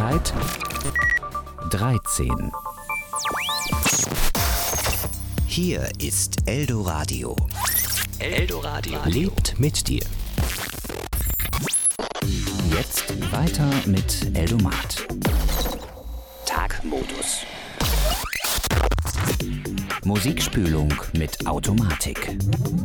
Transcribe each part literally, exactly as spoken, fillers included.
Uhrzeit dreizehn. Hier ist Eldoradio. Eldoradio lebt mit dir. Jetzt weiter mit Eldomat. Tagmodus. Musikspülung mit Automatik.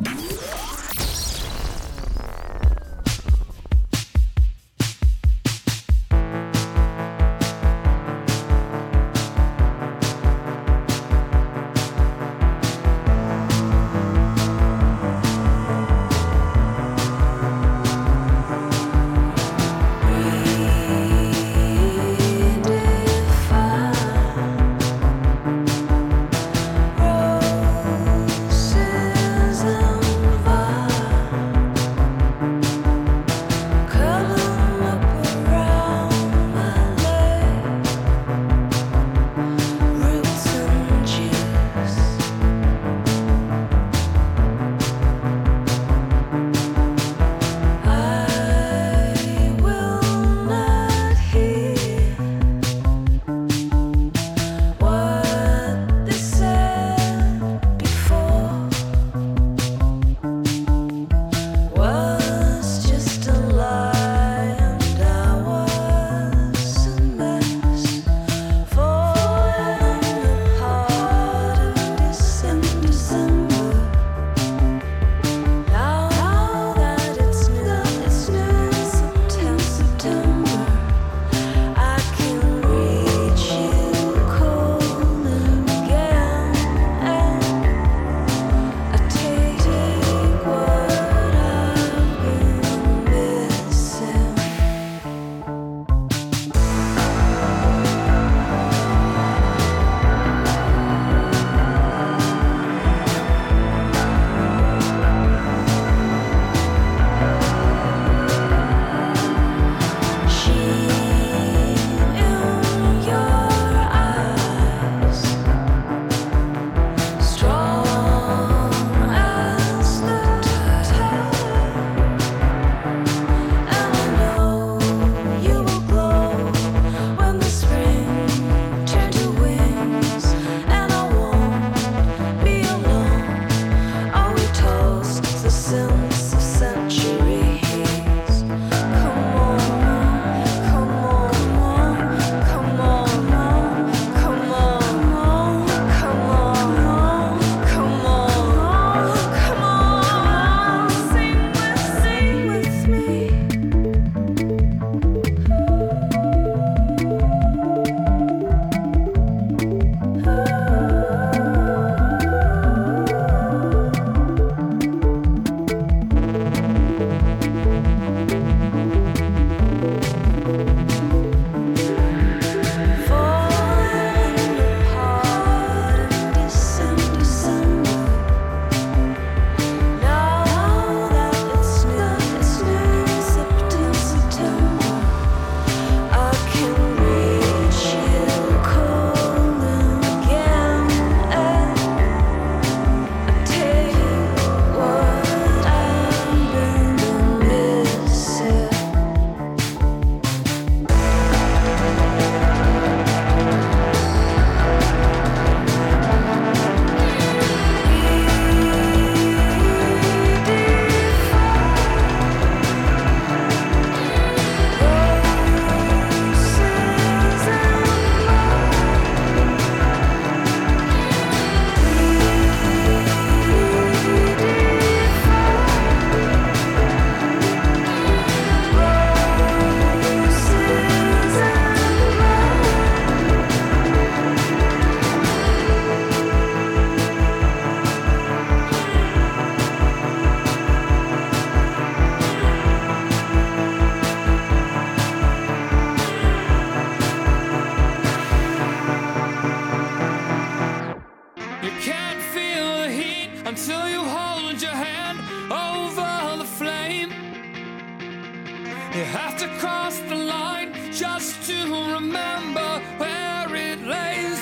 You have to cross the line just to remember where it lays.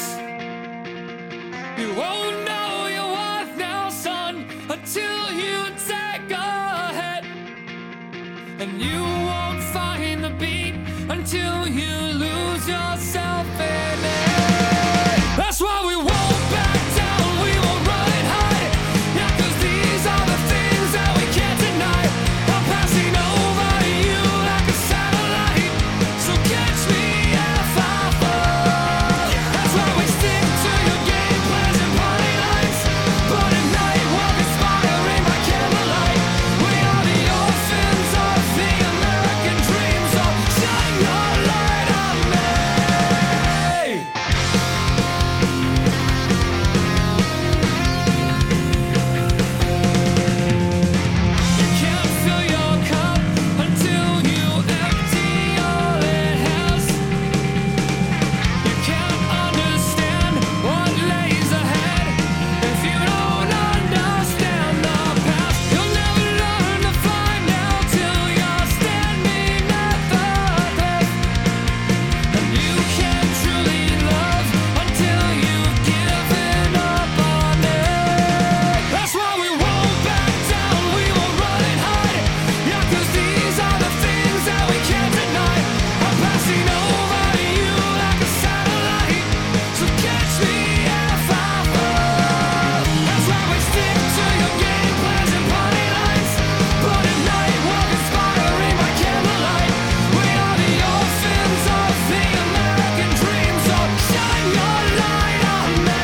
You won't know your worth now, son, until you take a hit. And you won't find the beat until you lose yourself in it. That's why we won't back down, we won't run and hide. Yeah, cause these are the things that we can't deny. I'm passing over you like a satellite, so catch me if I fall. That's why we stick to your game plans and party lights, but at night walk inspiring by candlelight. We are the orphans of the American dream, so shine your light on me. You can't fill your cup until you empty all it has. You can't understand what lays ahead if you don't understand the past. You'll never learn to fly now till you're standing at the cliff. And you can't truly love until you've given up on it. That's why we won't back down, we won't run and hide. Yeah, cause these are the things that we can't deny. I'm passing over you like a satellite, so catch me if I fall. That's why we stick to your game plans and party lights, but at night walk inspiring by candlelight. We are the orphans of the American dream, so shine your light on me.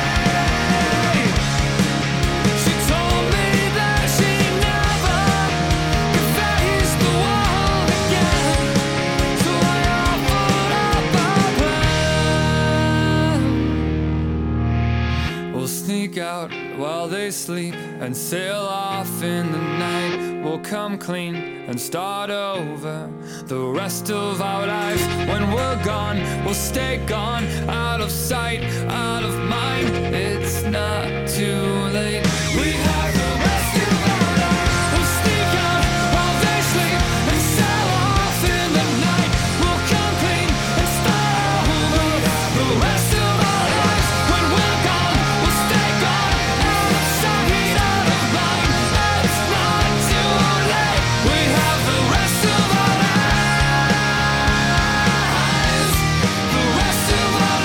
She told me that she never could face the world again, so I offered up a plan. We'll sneak out while they sleep and sail off in the night. We'll come clean and start over the rest of our lives. When we're gone, we'll stay gone, out of sight, out of mind. It's not too late. We have the rest of our lives. We'll sneak out while they sleep and sail off in the night. We'll come clean and start over the rest of our lives. When we're gone, we'll stay gone, out of sight, out of mind. It's not too late. We have the rest of our lives. The rest of our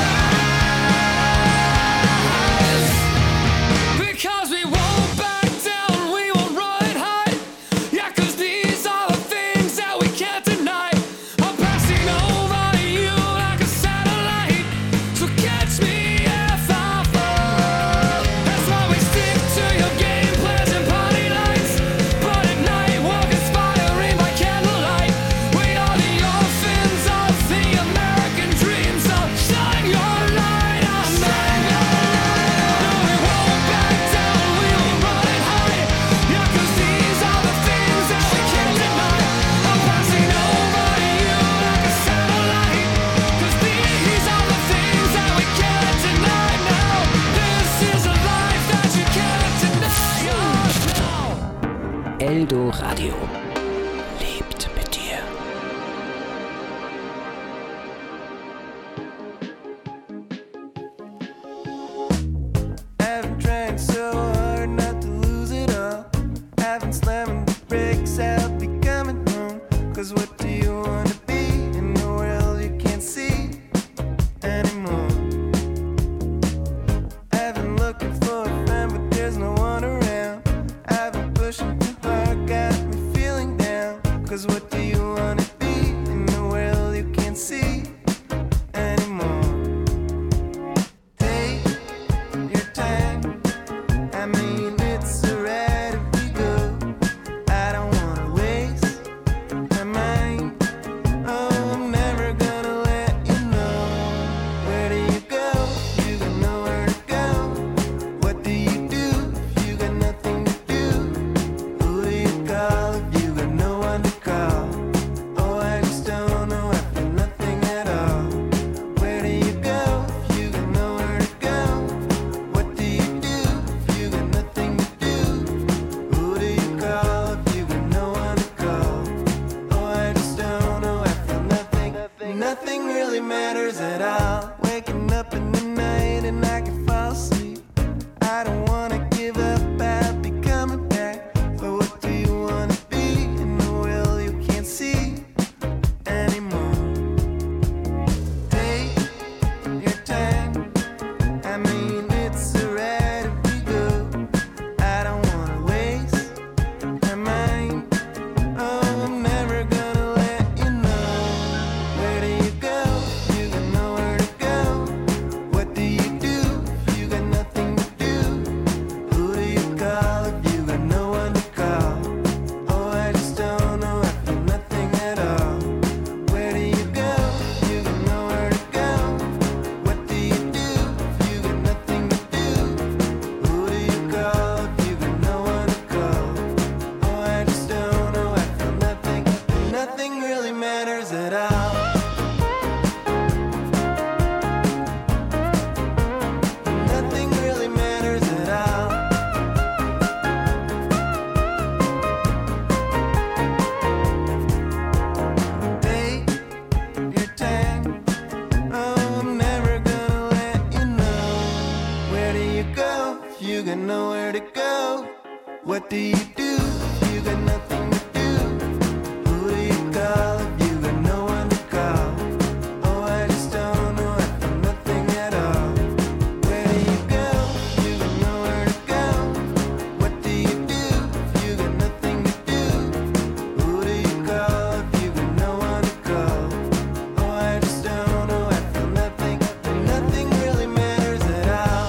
lives. Because we won't back down, we won't run and hide. Yeah, cause these are the things that we can't deny. I'm passing over you like a satellite, so catch me if I fall. That's why we stick to your game plans and party lights, but at night walk inspiring by candlelight. We are the orphans of the American dream, so shine your light on me. No, we won't back down, we won't run and hide. Yeah, cause these are the things that we can't deny. I'm passing over you like a satellite, cause these are the things that we can't deny now. This is a life that you can't deny. Oh, no. Eldo Radio lebt mit dir. I've been trying so hard not to lose it all. I've been slamming the brakes, I'll be coming home. Cause what do you want to be in the world you can't see anymore? I've been looking for a friend, but there's no one around. I've been pushing too hard, got me feeling down. Cause what do you want to be in the world you can't see anymore? Take your time. I mean, it's alright if we go. I don't wanna waste my mind. Oh, I'm never gonna let you know. Where do you go? You got nowhere to go. What do you do if you got nothing to do? Who do you call if you got no one to call? Oh, I just don't know. I feel nothing at all. Where do you go if you got nowhere to go? What do you do if you got nothing to do? Who do you call if you got no one to call? Oh, I just don't know. I feel nothing. Nothing really matters at all. Waking up in the night and I can fall asleep. I don't wanna give up. I'll be coming back. But what do you wanna be in the world you can't see anymore? nowhere to go. What do you do if you got nothing to do? Who do you call if you got no one to call? Oh, I just don't know, I feel nothing at all. Where do you go if you got nowhere to go? What do you do if you got nothing to do? Who do you call if you got no one to call? Oh, I just don't know, I feel nothing, and nothing really matters at all.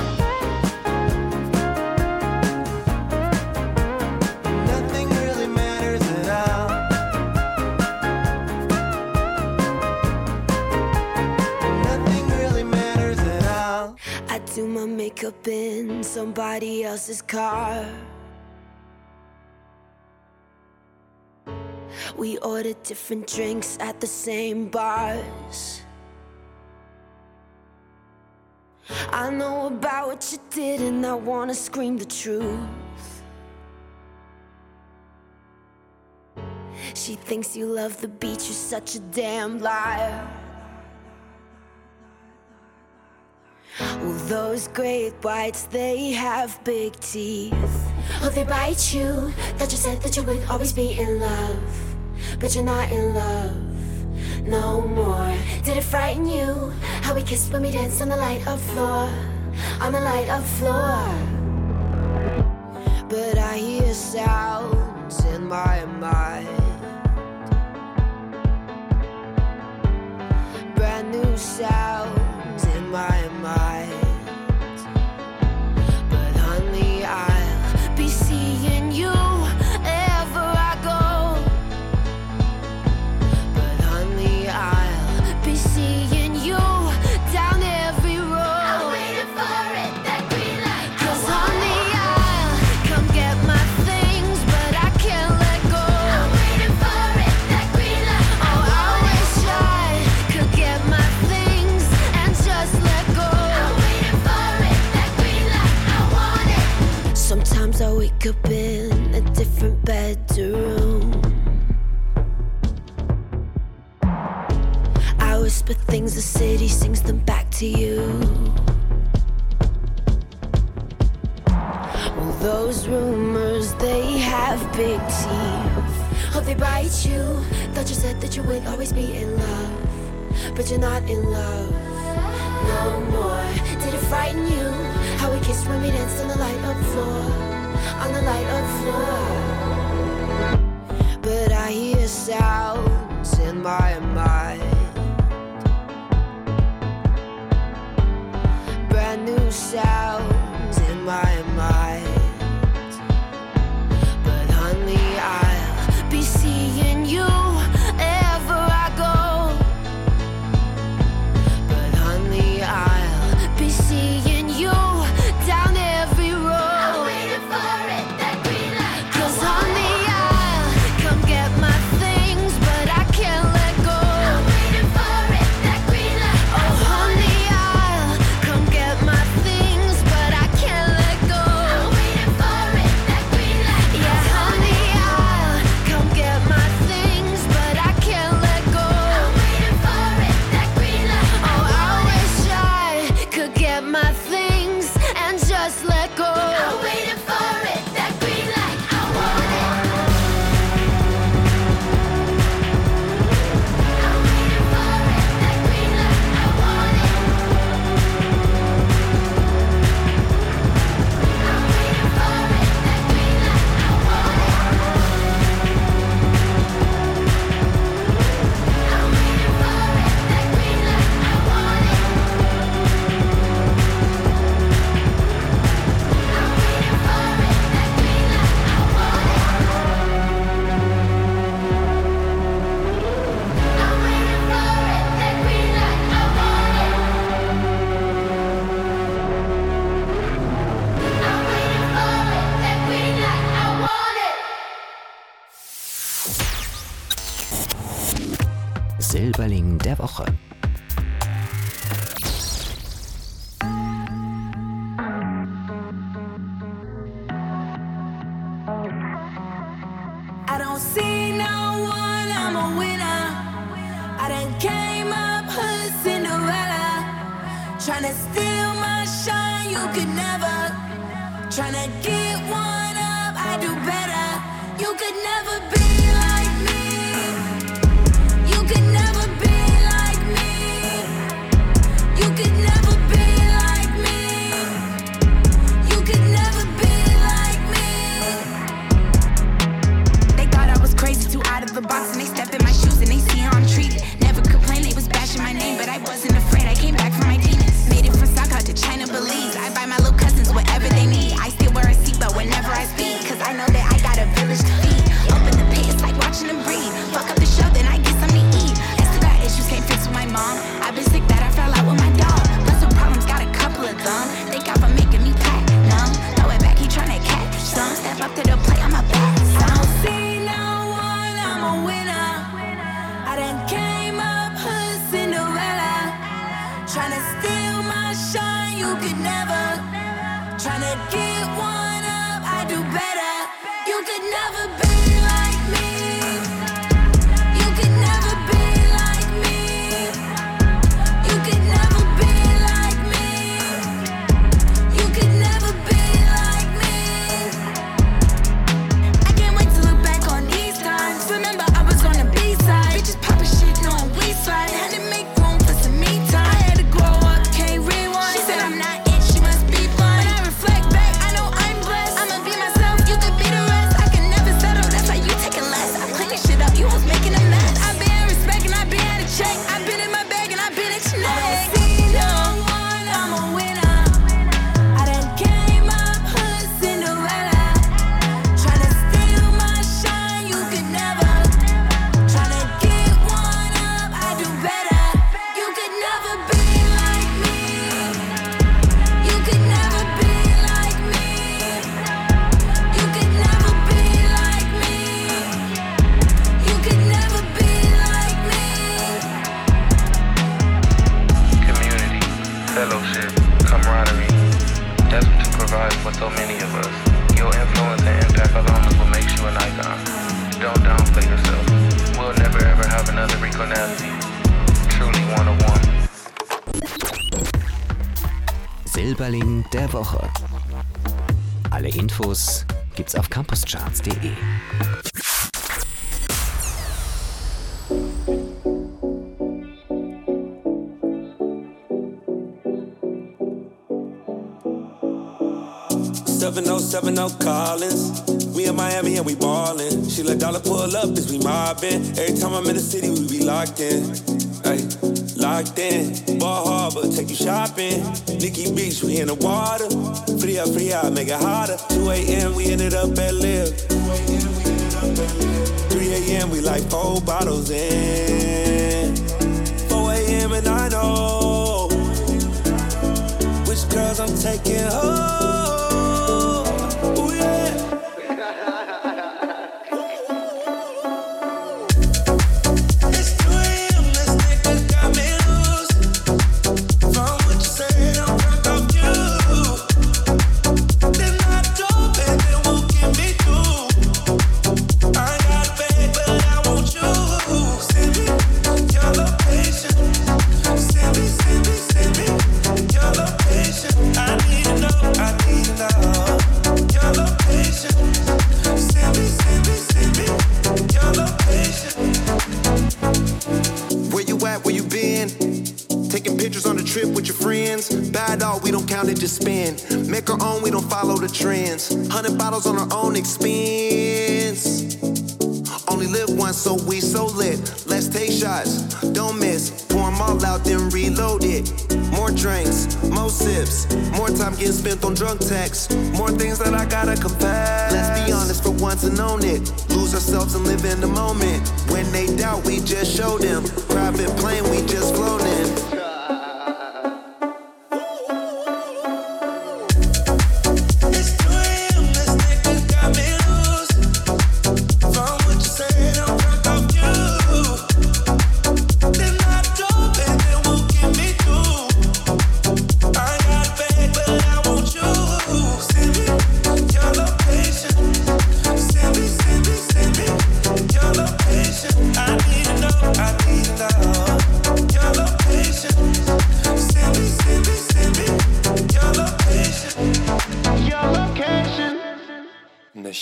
Nothing really matters at all. Nothing really matters at all. I do my makeup in somebody else's car. We order different drinks at the same bars. I know about what you did and I wanna scream the truth. She thinks you love the beach, you're such a damn liar. Well, those great whites, they have big teeth. Oh, they bite you. Thought you said that you would always be in love, but you're not in love no more. Did it frighten you how we kissed when we danced on the light of floor, on the light of floor? But I hear sounds in my mind, brand new sounds in my mind. But honey, I'll be seeing you wherever I go. But honey, I'll be seeing you down every road. I'm waiting for it, that green light. 'Cause honey, I'll come get my things, but I can't let go. I'm waiting for it, that green light. Oh, I wish I could get my things and just let go. I'm waiting for it, that green light. I want it. Sometimes I wake up in a different bedroom. I whisper things, the city sings them back to you. Well, those rumors, they have big teeth. Oh, they bite you. Thought you said that you would always be in love, but you're not in love no more. Did it frighten you how we kissed when we danced on the light of floor, on the light of floor? But I hear sounds in my mind, brand new sounds in my mind. But honey, I'll be seeing you wherever I go. But honey, I'll be seeing you down every road. I'm waiting for it, that green light. 'Cause honey, I'll come get my things, but I can't let go. I'm waiting for it, that green light. Oh, honey, I'll come get my things, but I can't let go. I'm waiting for it, that green light. Yeah, honey, I'll come get my things, but I can't let go. I'm waiting for it, that green light. Oh, I wish I could get my things and just let go. I'm waiting for it, that green light. I want it. I'm waiting for it, that green light. I want it. I'm waiting for it, that green light. I want it. I'm waiting for it, that green light. I want it. I'm waiting for it, that green light. I want it. I'm waiting for it, that green light. I want it. I'm waiting for it, that green light. I want it. Silberling der Woche. I don't see no one, I'm a winner. I done came up hood Cinderella, tryna steal my shine, you could never. Tryna get one up, I do better. You could never be like me. You could never be like me. You could never be like me. You could never be like me. They thought I was crazy, too out of the box, and they stepped in my shoes and they see how I'm treated. Never complained, they was bashing my name, but I wasn't afraid. I came back from my demons. Made it from Stockholm to China, Belize. I buy my little cousins whatever they need. I still wear a seatbelt whenever I speak, cause I know that I got a village to feed. Open the pit, it's like watching them breathe. Fuck up the show, then I get something to eat. I still got issues, can't fix with my mom. I've been sick that I fell out with my dog. Plus some problems, got a couple of them. Thank God for making me pack numb. Throw it back, he tryna catch some. Step up to the plate, I'm a bad son. I don't see no one, I'm a winner. I done came up hood Cinderella. Tryna steal my shine, you could never. Tryna get one up, I do better. You could never be like me. You could never be like me. You could never be like me. You could never be like me. I can't wait to look back on these times. Remember I was on the B-side. Bitches poppin' shit, knowin' we slide. Had to make room for some me time. I had to grow up, can't rewind. She said I'm not it, she must be blind. When I reflect back, I know I'm blessed. I'ma be myself, you could be the rest. I can never settle, that's why you taking less. I'm cleaning shit up, you was making a mess. I've been at respect and I've been at a check. I've been in my bag and I've been at your neck. I don't see no one, I'm a winner. I done came up hood Cinderella. Tryna steal my shine, you could never. Tryna get one up, I do better. You could never be like me. You could never be like me. You could never be like me. You could never be like me. Community, fellowship, camaraderie. That's what you provide for so many of us. Your influence and impact alone is what makes you an icon. Don't downplay yourself. We'll never ever have another Rico Nasty. Truly one of one. Silberling der Woche. Alle Infos gibt's auf campuscharts punkt de. seven oh seven oh Collins. We in Miami and we ballin'. She let dollar pull up as we mobbin'. Every time I'm in the city, we be locked in. Ay, locked in. Ball Harbor, take you shopping. Nikki Beach, we in the water. Free up, free out, make it hotter. two a.m. we ended up at Live. three a.m. we like four bottles in. four a.m. and I know which girls I'm taking home. Just spend, make our own, we don't follow the trends. Hundred bottles on our own expense. Only live once, so we so lit. Let's take shots, don't miss. Pour them all out, then reload it. More drinks, more sips. More time getting spent on drunk texts. More things that I gotta confess. Let's be honest for once and own it. Lose ourselves and live in the moment. When they doubt, we just show them. Private plane, we just flown in. I need to know, I need to know your location.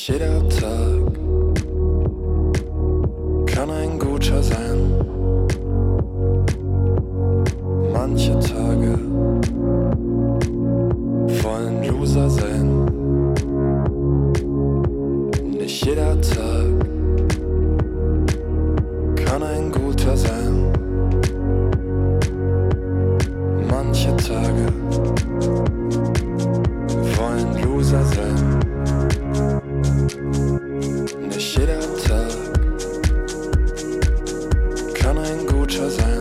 Nicht jeder Tag kann ein guter sein. Manche Tage wollen Loser sein. Nicht jeder Tag kann ein guter sein. Manche Tage wollen Loser sein. Nicht jeder Tag kann ein guter sein.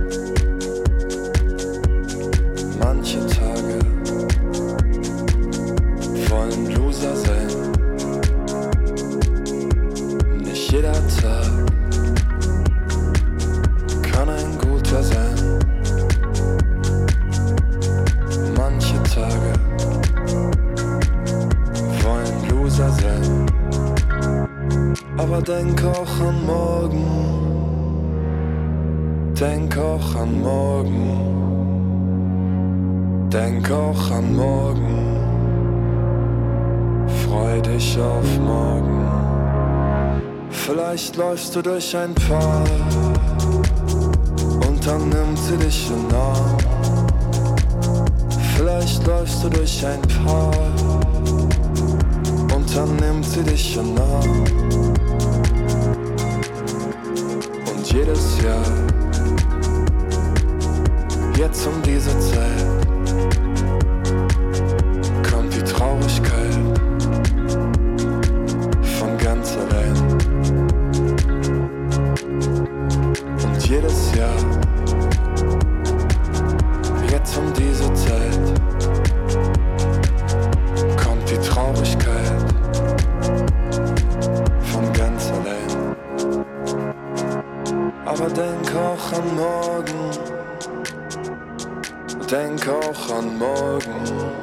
Manche Tage wollen Loser sein. Nicht jeder Tag kann ein guter sein. Manche Tage wollen Loser sein. Aber denk auch an morgen. Denk auch an morgen. Denk auch an morgen. Freu dich auf morgen. Vielleicht läufst du durch ein Park und dann nimmt sie dich in den Arm. Vielleicht läufst du durch ein Park und dann nimmt sie dich in den Arm. Und jedes Jahr, jetzt um diese Zeit, kommt die Traurigkeit von ganz allein. Und jedes Jahr, jetzt um diese Zeit, kommt die Traurigkeit von ganz allein. Aber denk auch an morgen. Denk auch an morgen.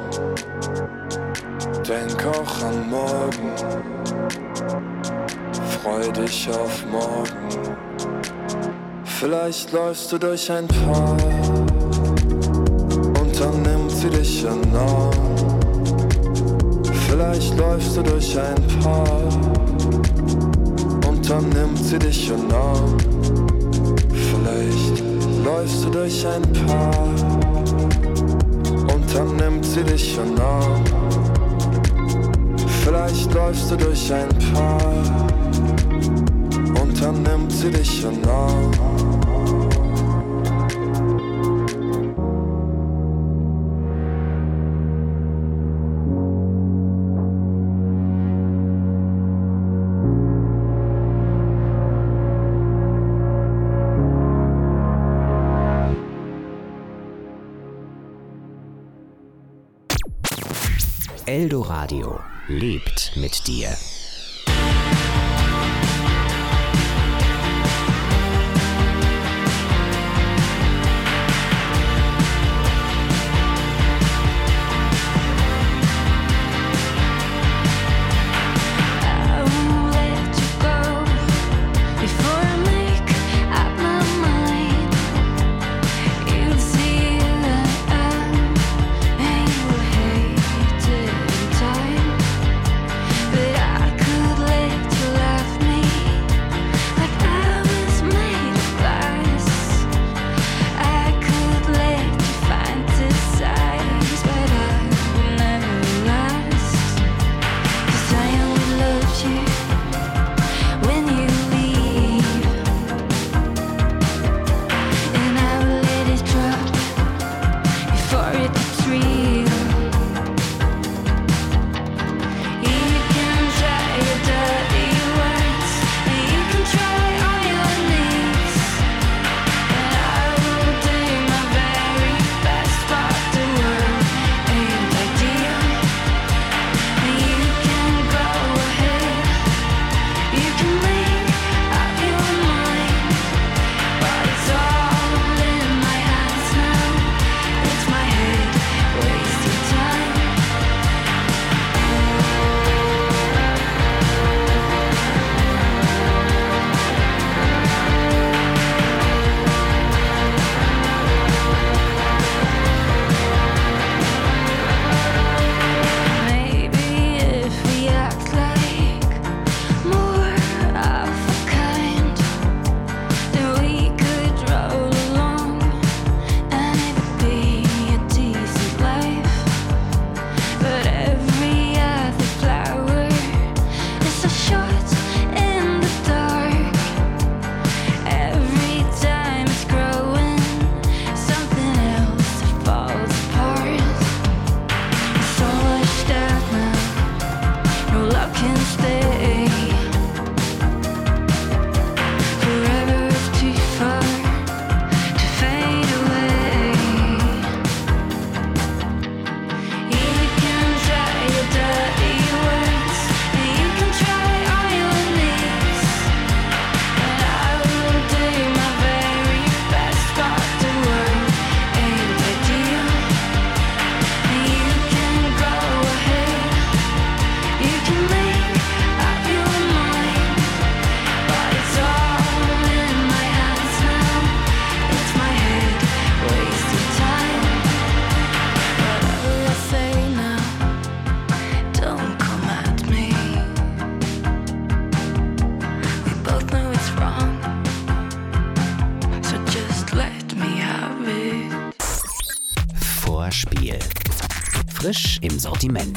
Denk auch an morgen. Freu dich auf morgen. Vielleicht läufst du durch ein Park und dann nimmt sie dich in den Arm. Vielleicht läufst du durch ein Park und dann nimmt sie dich in den Arm. Vielleicht läufst du durch ein Park und dann nimmt sie dich in den Arm. Vielleicht läufst du durch ein Park und dann nimmt sie dich in den Arm. Eldoradio lebt mit dir. But I Vorspiel. Frisch im Sortiment.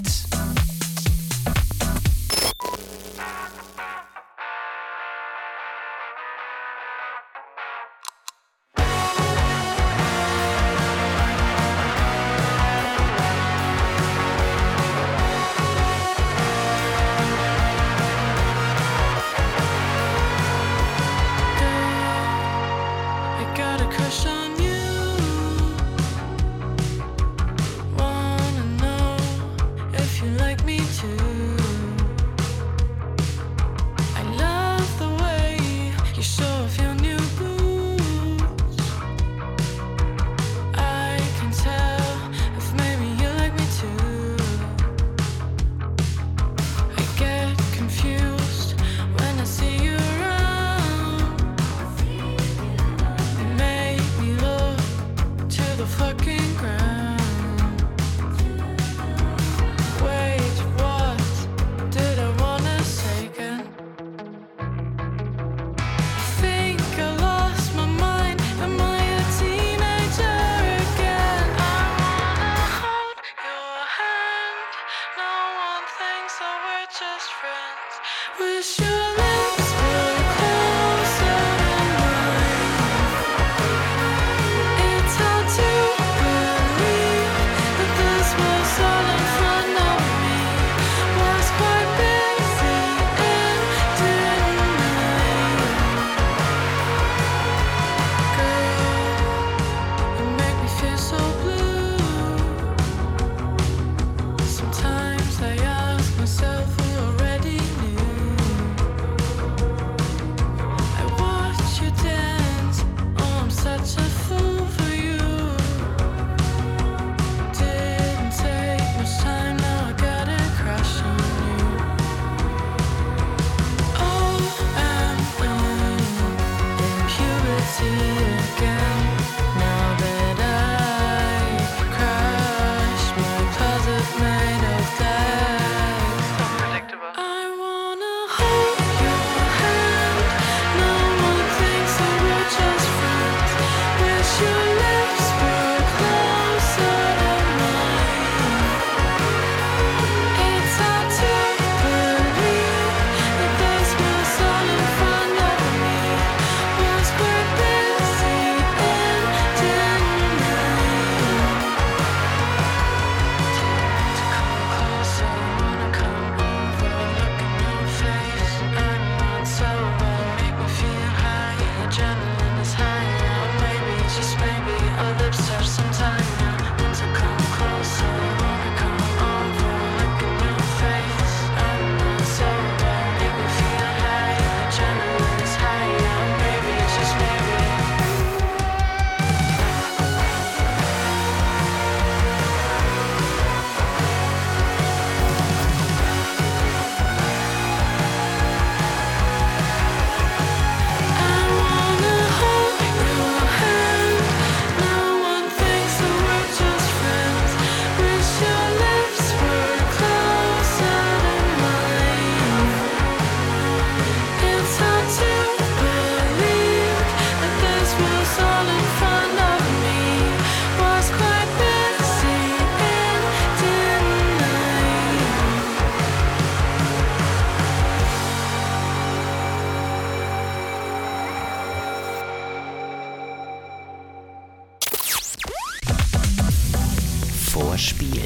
Vorspiel.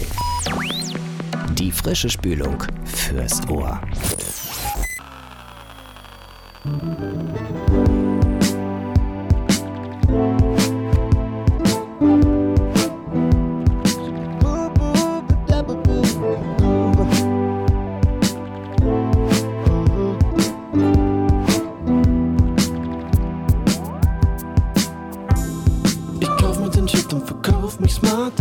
Die frische Spülung fürs Ohr. Ich kauf mir den Shit und verkauf mich smart.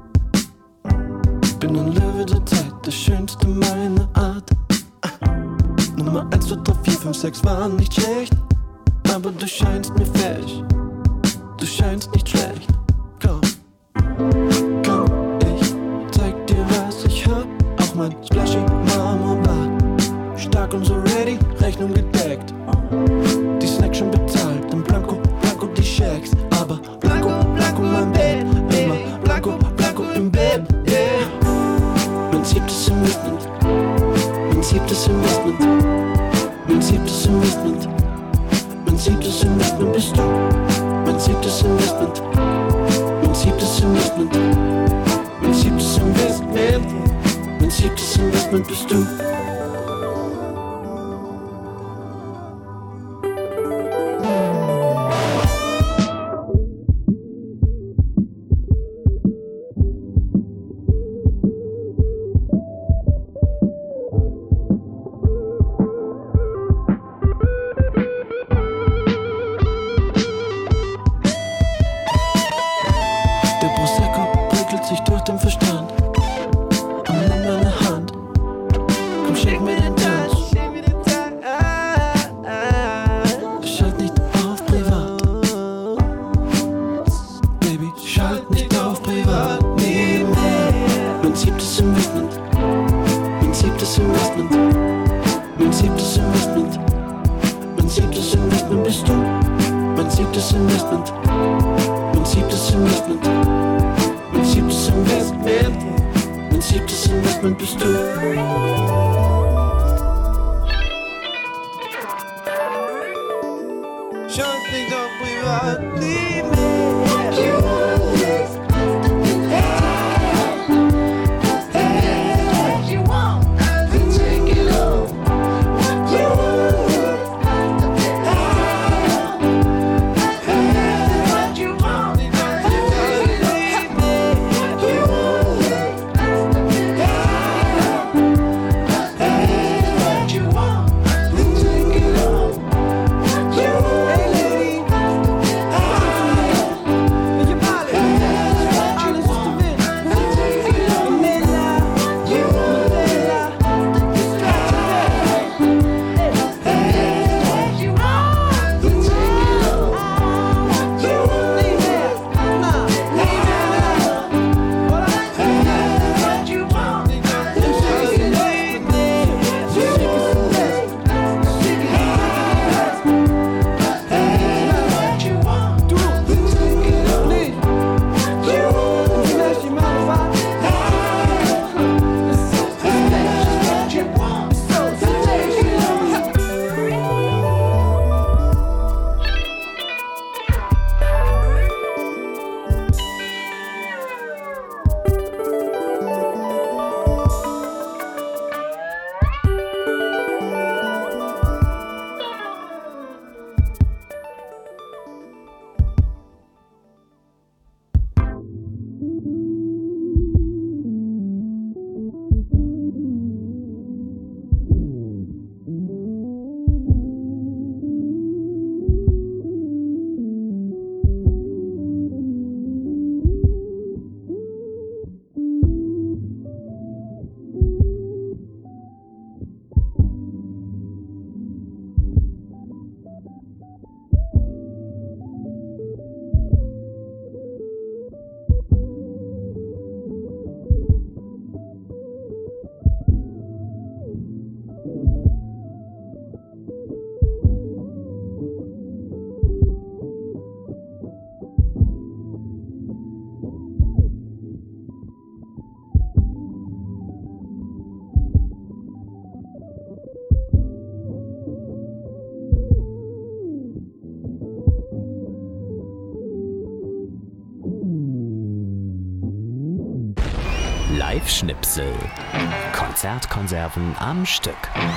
Bin ein Löwe der Zeit, der schönste meiner Art. Nummer eins, zwei, drei, vier, fünf, sechs waren nicht schlecht, aber du scheinst mir fesch, du scheinst nicht schlecht. Komm, komm, ich zeig dir, was ich hab. Auch mein splashy Marmorbad, stark und so ready, Rechnung gedeckt. Die Snacks schon bezahlt, in Blanco, Blanco die Shacks. Aber Blanco, Blanco mein Bett, immer Blanco, Blanco im siebtes Investment, mein siebtes Investment, mein siebtes Investment bist du, mein siebtes Investment, mein siebtes Investment, mein siebtes Investment, mein siebtes Investment bist du. Live-Schnipsel. Konzertkonserven am Stück.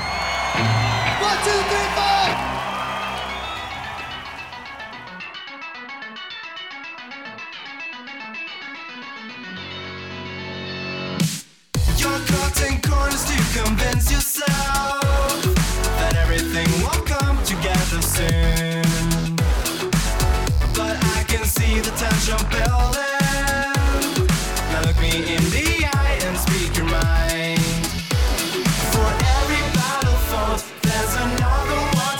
One, two, three, four. You're cutting corners to convince yourself that everything will come together soon. But I can see the tension building. Now look me in the eye and speak your mind. For every battle fought, there's another one.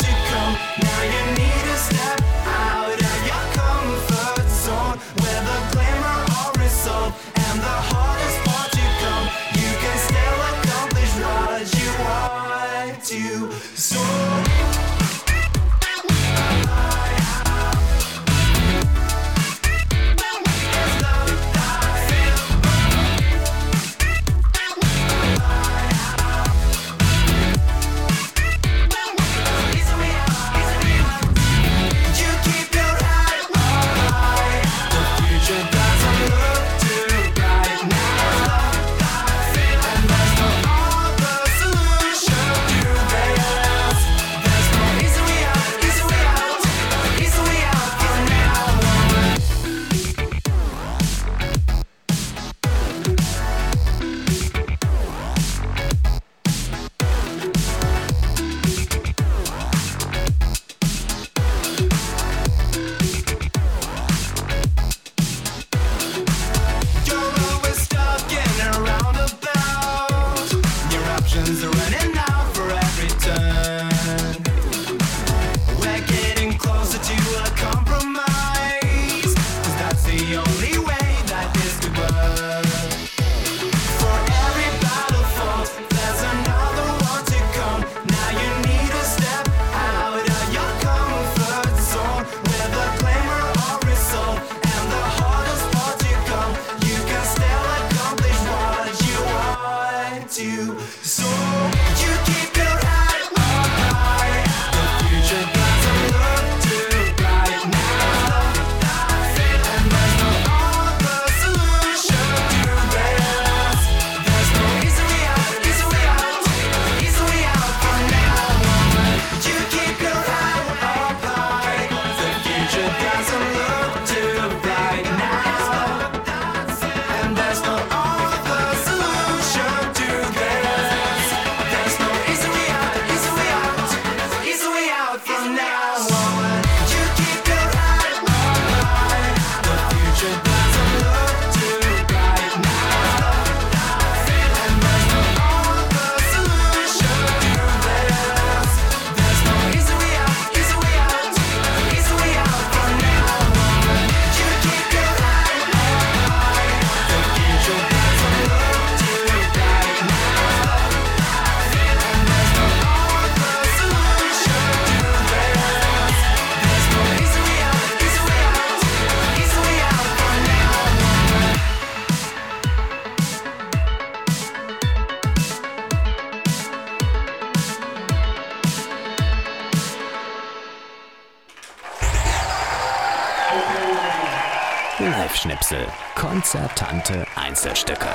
konzertante Einzelstücke.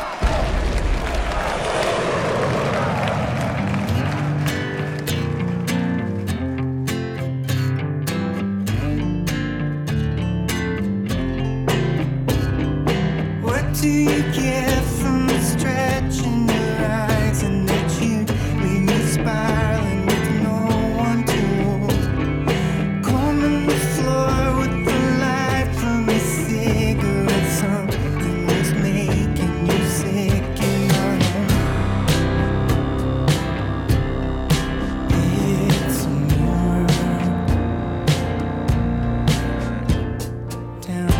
What do you get from stretching your eyes and that you leave me spiraling with no one to hold? Combing the floor with the light from a cigarette. Something was making you sick in your home. It's a mirror down.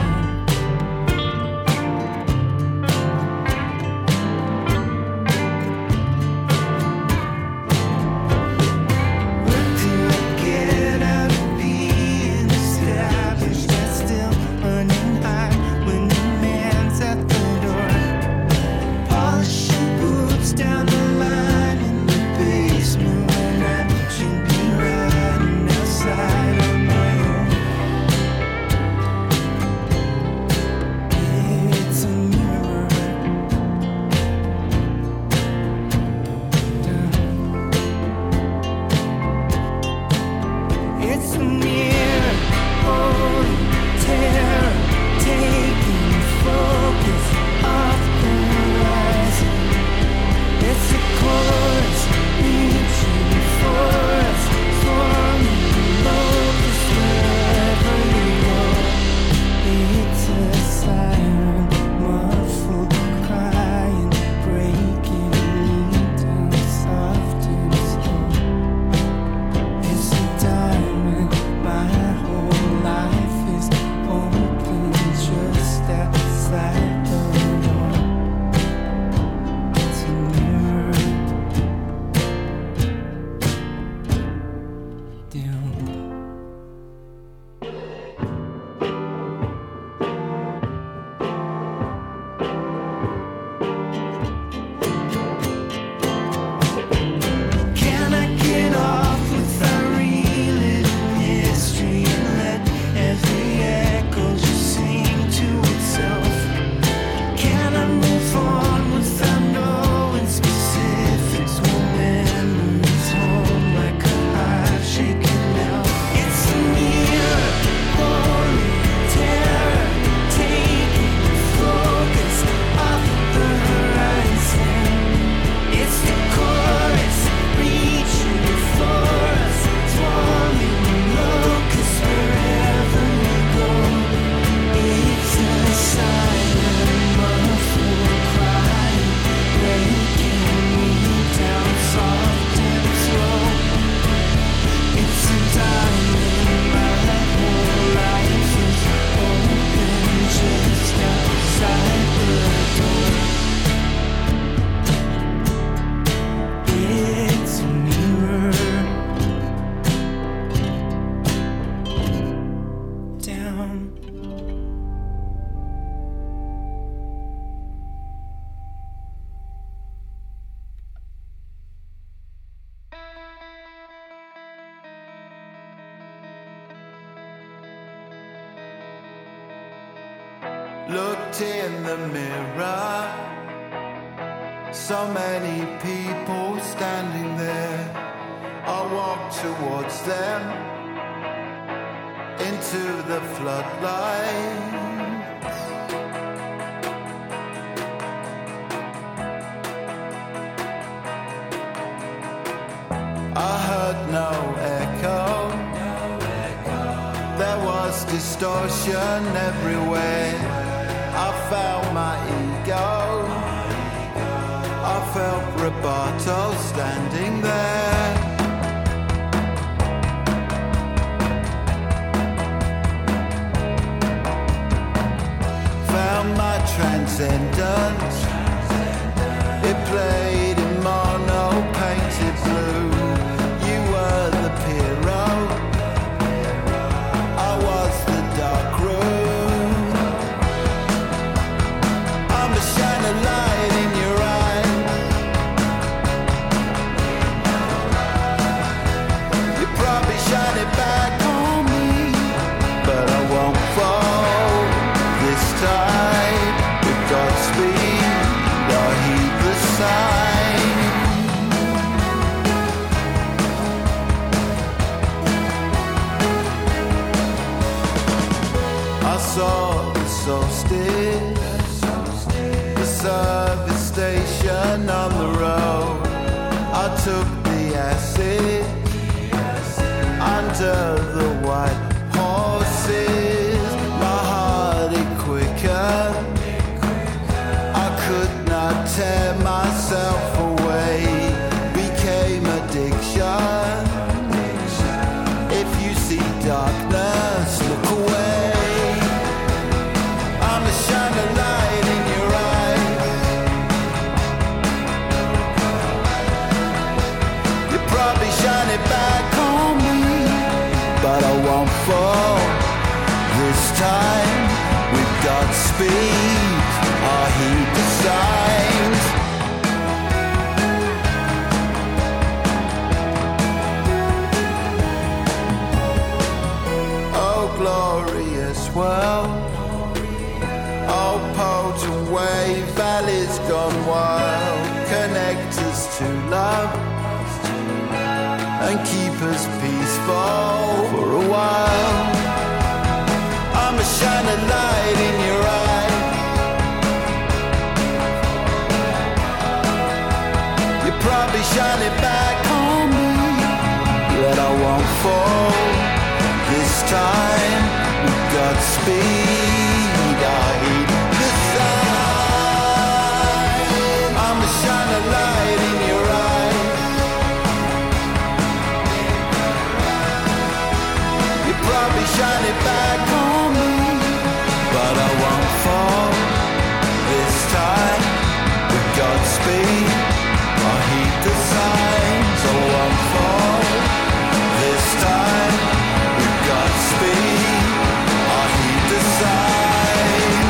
Down the line in the basement when I should be riding outside on my own. It's a mirror down. It's a mirror holding terror, taking focus off the horizon. It's a chorus reaching for us, forming locus wherever you go. It's a siren, muffled crying, breaking me down soft and slow. It's a diamond, my whole life is open just outside the door. It's a mirror down. Can I get off without reliving history and let every echo just sing to itself? Can I move on without knowing specifics? Will memories hold like a heart shaking now? It's a mirror, holy terror, taking focus off the horizon. It's the chorus reaching for us, swarming locusts wherever we go. It's a silent, muffled cry, breaking me down soft and slow. It's a diamond, my whole life is open just outside the door. It's a mirror down. Looked in the mirror, so many people standing there. I walked towards them into the floodlights. I heard no echo. There was distortion everywhere. I felt my ego. I felt Roboto standing there. Found my transcendence. It played in mono, painted blue. You were the hero. I was the dark room. I'm the shining light in your eyes. You probably shine it back on me, but I won't fall this time. If service station on the road. I took the acid under the white horses. My heart it quicker. I could not tear myself away. Became addiction. If you see darkness, look away. I'm a shining light in your eyes. You probably shine it back on me, but I won't fall. This time we've got speed. I heed the signs. Oh, glorious world. Oh, potent wave, valleys gone wild. Connect us to love and keep us peaceful for a while. I'm a shining light in your eye. You probably shine it back on me, but I won't fall. This time we've got speed. I heed the sign. I'm a shining light in your eye. You probably shine it back on me, but I won't fall. This time we've got speed. I heed the signs. I won't fall. This time we've got speed. I heed the signs.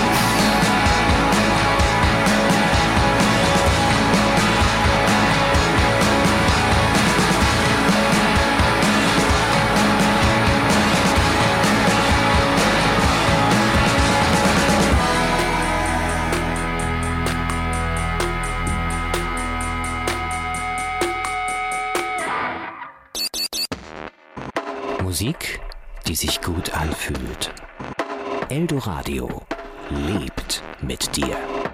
Musik, die sich gut anfühlt. Eldoradio lebt mit dir.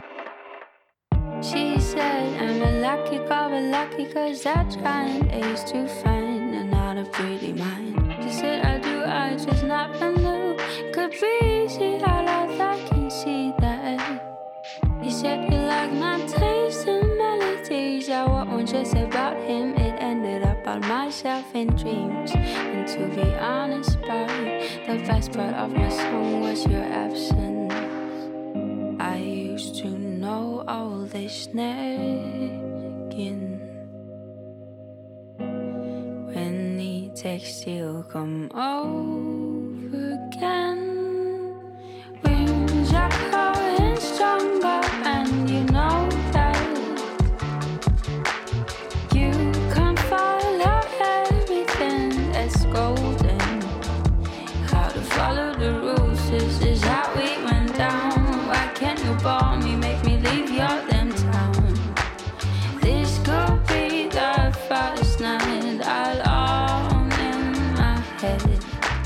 She said, I'm a lucky girl, but lucky cause I tried ace to find another pretty mind. She said, I do, I just never knew. Could be easy, all I can see that. He said, you like my taste in melodies. I won't just about him, it ended up on myself in dreams. And to be honest, boy, the best part of my song was your absence. I used to know all this nagging. When he texts, he'll come over again. Winds are growing stronger, and you know that. You can't follow everything that's golden. How to follow the rules, this is how we went down. Why can't you bore me, make me leave your damn town? This could be the first night I'll own in my head.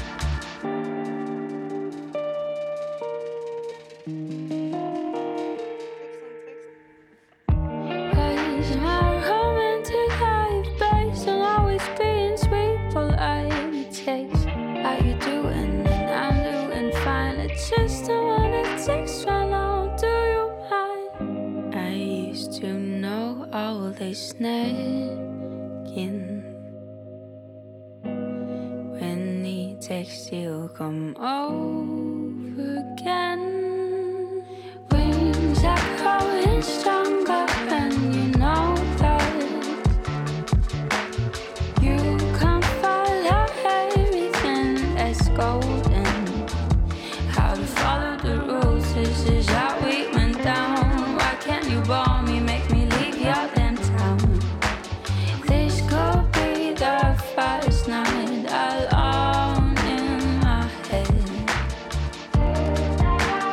Cause my romantic life based on always being sweet, polite text. How you doing? And I'm doing fine. It's just the one it takes right now. Do you mind? I used to know all this nagging. When he texts, he'll come over again. Wings are growing stronger, and you know that. You can't follow everything that's golden. How to follow the rules, this is how we went down. Why can't you bore me, make me leave your damn town? This could be the first night I'll own in my head.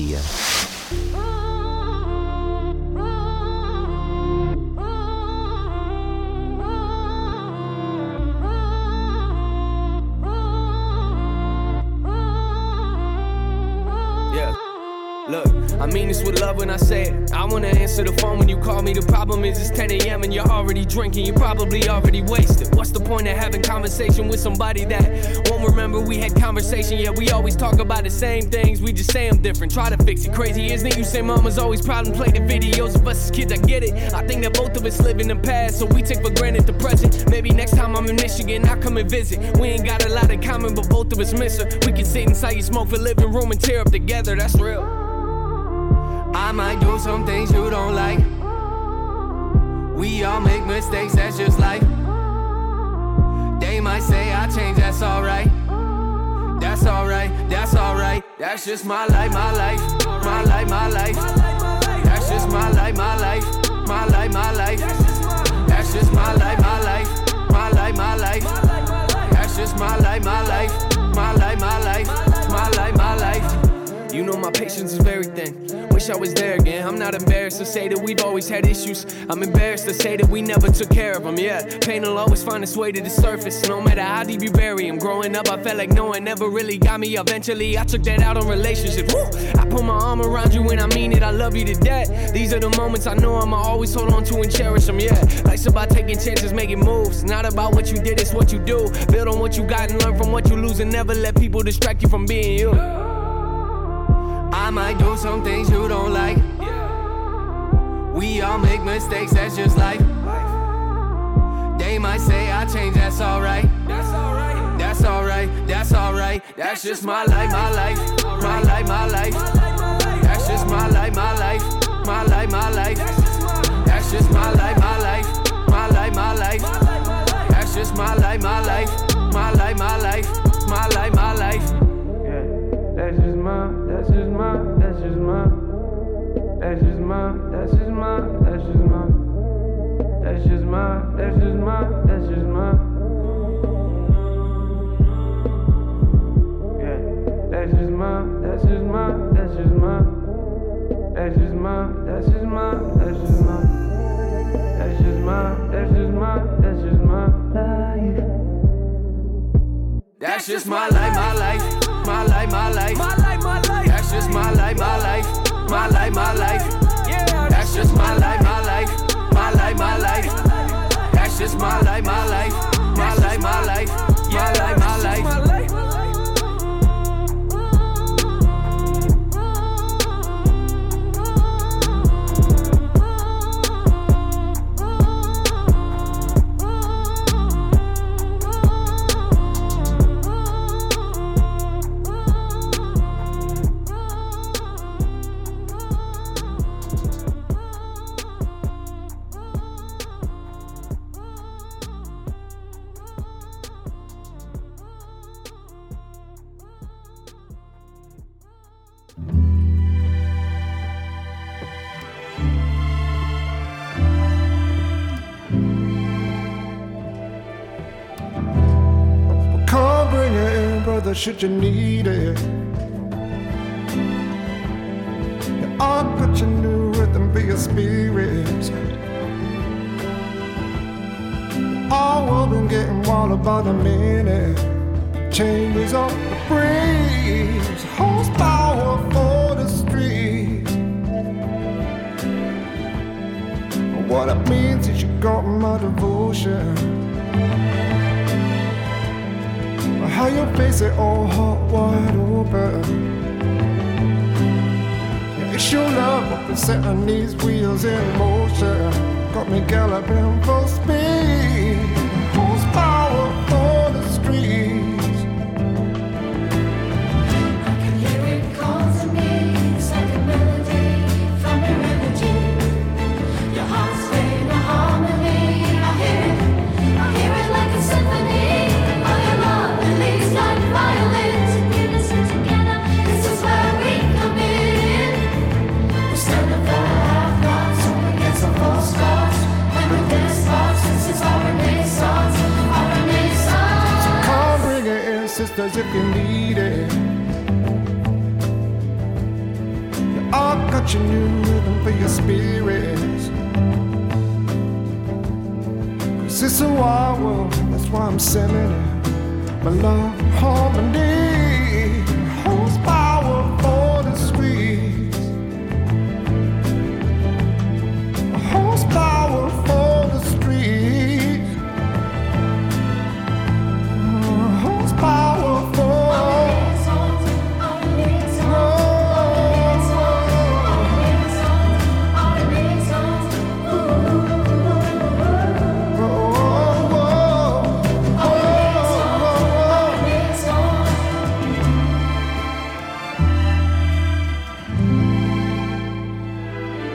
dir. Look, I mean this with love when I say it. I wanna answer the phone when you call me. The problem is it's ten a.m. and you're already drinking. You're probably already wasted. What's the point of having conversation with somebody that won't remember we had conversation? Yeah, we always talk about the same things, we just say them different. Try to fix it. Crazy, isn't it? You say mama's always proud and play the videos of us as kids. I get it. I think that both of us live in the past, so we take for granted the present. Maybe next time I'm in Michigan, I'll come and visit. We ain't got a lot in common, but both of us miss her. We can sit inside your smoke for living room and tear up together. That's real. I might do some things you don't like. We all make mistakes, that's just life. They might say I change, that's alright. That's alright, that's alright. That's just my life, my life. My life, my life. That's just my life, my life. My life, my life. That's just my life, my life. My life, my life. That's just my life, my life. My life, my life. My life, my life. You know my patience is very thin. Wish I was there again. I'm not embarrassed to say that we've always had issues. I'm embarrassed to say that we never took care of them. Yeah, pain will always find its way to the surface, no matter how deep you bury them. Growing up, I felt like no one ever really got me. Eventually, I took that out on relationships. Woo! I put my arm around you and I mean it. I love you to death. These are the moments I know I'ma always hold on to and cherish them. Yeah, life's about taking chances, making moves. Not about what you did, it's what you do. Build on what you got and learn from what you lose, and never let people distract you from being you. I might do some things you don't like. We all make mistakes, that's just life. They might say I change, that's alright. That's alright, that's alright, that's alright. That's just my life, my life. My life, my life. That's just my life, my life. My life, my life. That's just my life, my life. My life, my life. That's just my life, my life. My life, my life. My life, my life. That's just my, that's just my, that's just my, that's just my, that's just my, that's just my, that's just my, that's just my, that's just my, yeah, that's just my, that's just my, that's just my, that's just my, that's just my, that's just my, that's just my, that's just my, that's just my life. That's just my life, my life. My life, my life, my life, my life. That's just my life, my life, my life, my life. Yeah, that's just my life, my life, my life, my life. That's just my life, my life, my life, my life, my life, my life. Should you need it, yeah, I'll put your new rhythm for your spirits. All world been getting wild about a minute. Changes on the breeze, horsepower for the streets. What it means is you got my devotion. How you face it all hot, wide open. Yeah, it's your love what been setting these wheels in motion. Got me galloping full speed. Horsepower for the streets. I can hear it call to me. It's like a melody from your energy. Your heart's playing a harmony. I hear it, I hear it like a symphony. Like violins in unison together, this is where we come in. We stand up for half nots, up against the full stars. When the dance starts, this is our renaissance, our renaissance. So come bring it in, sisters, if you need it. launch a new rhythm for your spirits. Cause it's a wild world, that's why I'm sending it my love, harmony.